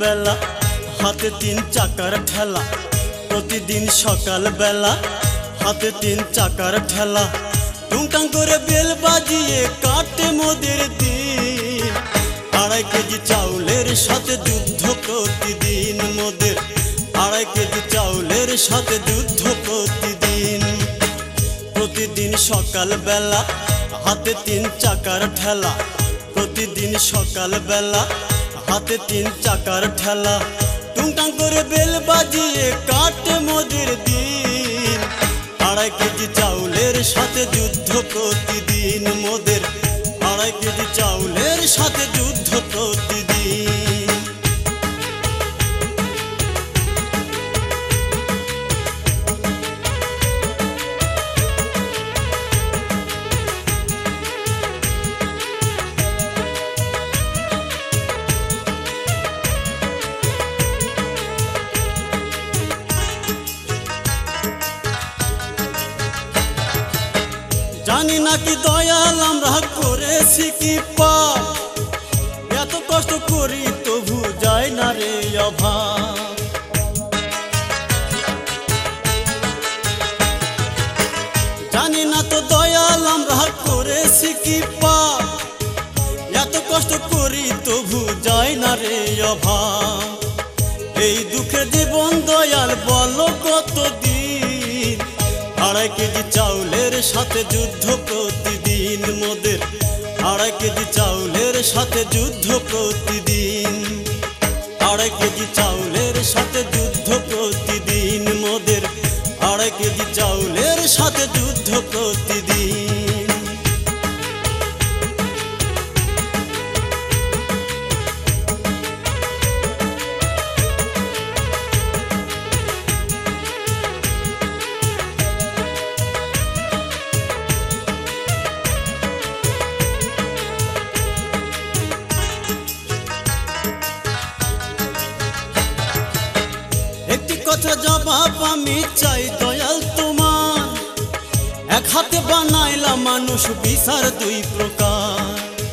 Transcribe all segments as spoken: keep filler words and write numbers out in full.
বেলা হাতে তিন চাকার ঠেলা, প্রতিদিন সকাল বেলা হাতে তিন চাকার ঠেলা, টুংটাং করে বেল বাজিয়ে কাটে মোদের দিন। আড়াই কেজি চাউলের সাথে যুদ্ধ প্রতিদিন মোদের, আড়াই কেজি চাউলের সাথে যুদ্ধ প্রতিদিন। প্রতিদিন সকাল বেলা হাতে তিন চাকার ঠেলা, প্রতিদিন সকাল বেলা হাতে তিন চাকার ঠেলা, টুংটাং করে বেল বাজিয়ে কাটে মোদের দিন। আড়াই কেজি চাউলের সাথে যুদ্ধ প্রতিদিন মোদের, আড়াই কেজি চাউলের সাথে যুদ্ধ প্রতিদিন। জানি নাকি দয়াল আমরা করেছি কি পাপ, এত কষ্ট করি তবু যায় না রে অভাব। জানি না তো দয়াল আমরা করেছি কি পাপ, এত কষ্ট করি তবু যায় না রে অভাব। এই দুঃখের জীবন দয়াল বলো কতদিন, আড়াই কেজি চাউলের সাথে যুদ্ধ প্রতিদিন মোদের, আড়াই কেজি চাউলের সাথে যুদ্ধ প্রতিদিন। আড়াই কেজি চাউলের সাথে যুদ্ধ প্রতিদিন মোদের, আড়াই কেজি চাউলের সাথে যুদ্ধ প্রতিদিন। একটি কথা জবাব আমি চাই দয়াল তোমার, এক হাতে বানাইলা মানুষ বিচার দুই প্রকার।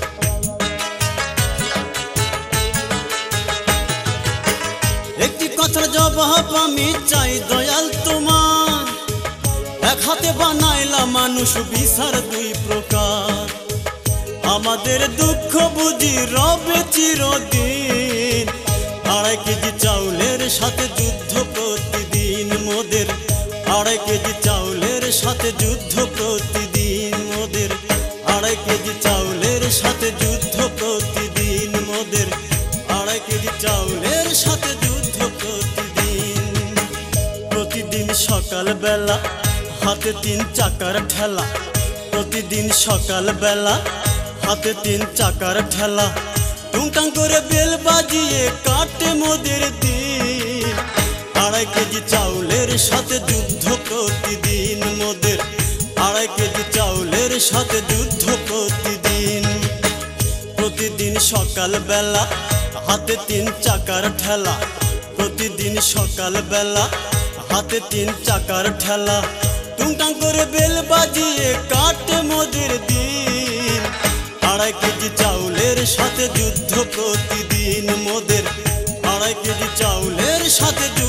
একটি কথা জবাব আমি চাই দয়াল তোমার, এক হাতে বানাইলা মানুষ বিচার দুই প্রকার। আমাদের দুঃখ বুঝি রবে চিরদিন, আড়াই কেজি চাউলের সাথে যুদ্ধ প্রতিদিন মোদের, আড়াই কেজি চাউলের সাথে যুদ্ধ প্রতিদিন মোদের, আড়াই কেজি চাউলের সাথে যুদ্ধ প্রতিদিন মোদের, আড়াই কেজি চাউলের সাথে যুদ্ধ প্রতিদিন। প্রতিদিন সকাল বেলা হাতে তিন চাকার ঠেলা, প্রতিদিন সকাল বেলা হাতে তিন চাকার ঠেলা, টুংটাং করে বেল বাজিয়ে কাটে মোদের দিন। আড়াই কেজি চাউলের সাথে যুদ্ধ প্রতিদিন মোদের, আড়াই কেজি চাউলের সাথে যুদ্ধ প্রতিদিন। প্রতিদিন সকাল বেলা হাতে তিন চাকার ঠেলা, প্রতিদিন সকাল বেলা হাতে তিন চাকার ঠেলা, টুংটাং করে বেল বাজিয়ে কাটে মোদের দিন। আড়াই কেজি চাউলের সাথে যুদ্ধ প্রতিদিন মোদের, আড়াই কেজি চাউলের সাথে